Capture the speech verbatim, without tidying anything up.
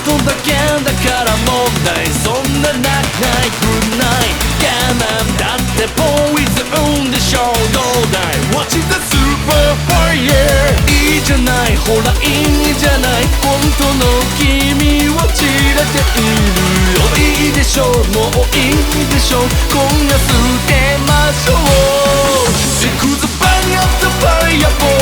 とだけだから問題、そんな長いくない我慢だってポイズンでしょう、どうだい Watch the super fire、 いいじゃない、ほらいいじゃない、本当の君を散らているよ。いいでしょう、もういいでしょう、今夜捨てましょう。 Because the fire of the fire